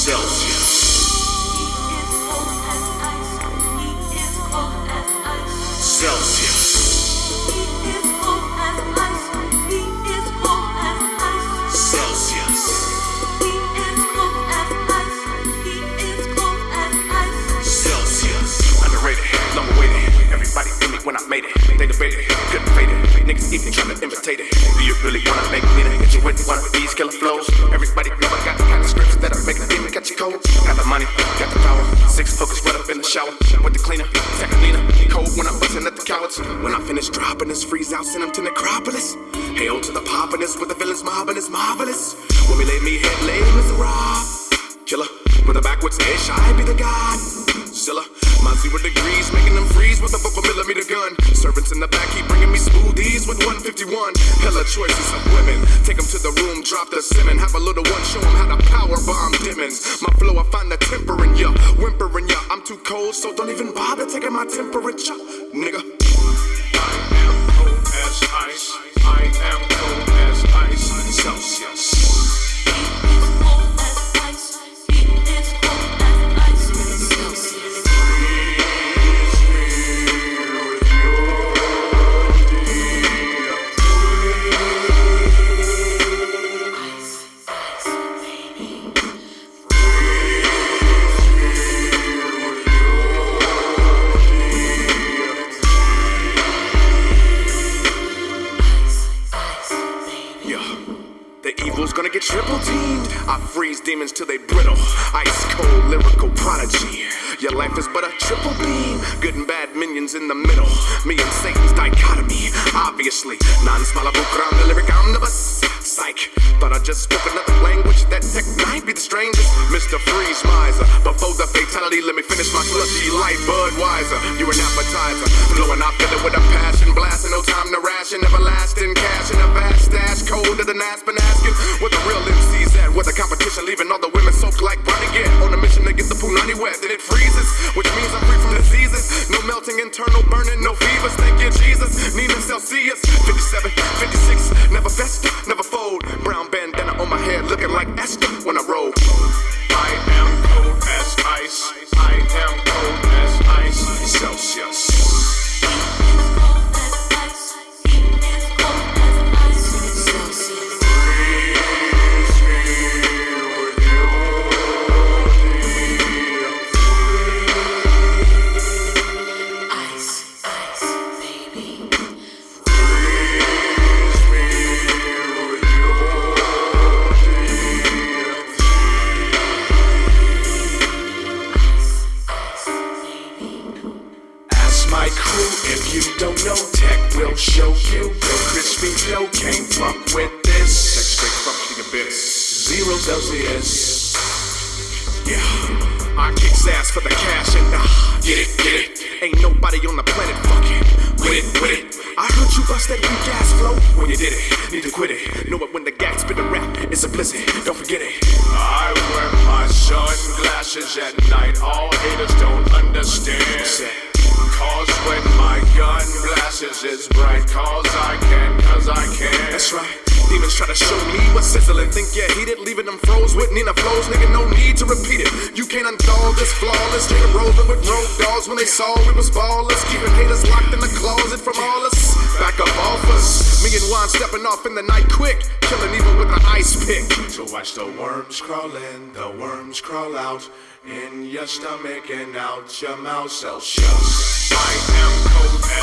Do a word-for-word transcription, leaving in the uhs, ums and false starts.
Celsius. Celsius. When I made it, they debated, couldn't fade it. Niggas even trying to imitate it. Do you really wanna make me the hit you with one of these killer flows? Everybody know I got the kind of scripts that'll make a demon catch a cold. Got the money, got the power. Six focus right up in the shower with the cleaner. Tekalina, cold when I'm busting at the cowards. When I finish dropping this, freeze out, send them to Necropolis. Hail to the poppiness with the villains mobbing, it's marvelous. When we lay me head, lay miserable. Killer, with a backwards ish, I be the god. Zilla, my zero degrees, making them freeze with a vocal millimeter gun. Servants in the back keep bringing me smoothies with one fifty-one. Hella choices of women. Take them to the room, drop the simmin'. Have a little one, show them how to power bomb dimmins. My flow, I find the temper in ya, whimpering ya. I'm too cold, so don't even bother taking my temperature, nigga. I am cold as ice. I am cold as ice. Celsius. Gonna get triple teamed. I freeze demons till they brittle. Ice cold lyrical prodigy. Your life is but a triple beam. Good and bad minions in the middle. Me and Satan's dichotomy. Obviously, non-smallable ground, the lyric omnibus. Psych. Thought I just spoke another language. That tech might be the strangest. Mister Freeze Miser. Before the fatality, let me finish my slushy light Budweiser. You an appetizer. Flowing off it with a passion. Blasting, no time to ration. Everlasting cash in a vast stash. Colder than Aspen asking. Where the real M C's at, where the competition leaving all the women soaked like Bonnie get. On a mission to get the punani wet, then it freezes, which means I'm free from diseases. No melting, internal burning, no fevers, thank you Jesus. Nina Celsius, fifty-seven, fifty-six, never fester, never fold. Brown bandana on my head, looking like Esther when I roll. I am cold as ice. I am cold as ice. Celsius. If you don't know, tech will show you. Real crispy dough can't fuck with this. Tech straight fuck the abyss. Zero Celsius. Yeah, I kicks ass for the cash and ah, get it, get it. Ain't nobody on the planet fucking with it, with it. I heard you bust that weak ass flow when you did it. Need to quit it. Know it when the gat spit the rap. It's a blizzard. Don't forget it. I wear my sunglasses at night. All haters don't understand. Cause when my gun blasts, it's bright. Cause I can, cause I can. That's right. Demons try to show me what's sizzling. Think you're heated, leaving them froze with Nina flows. Nigga, no need to repeat it. You can't unthaw this flawless. Nigga rolling with road dogs when they saw we was ballers. Keeping haters locked in the closet from all us. Back up off us. Me and Juan stepping off in the night quick. Killing even with an ice pick. So watch the worms crawl in, the worms crawl out. In your stomach and out your mouth. Celsius. I am cold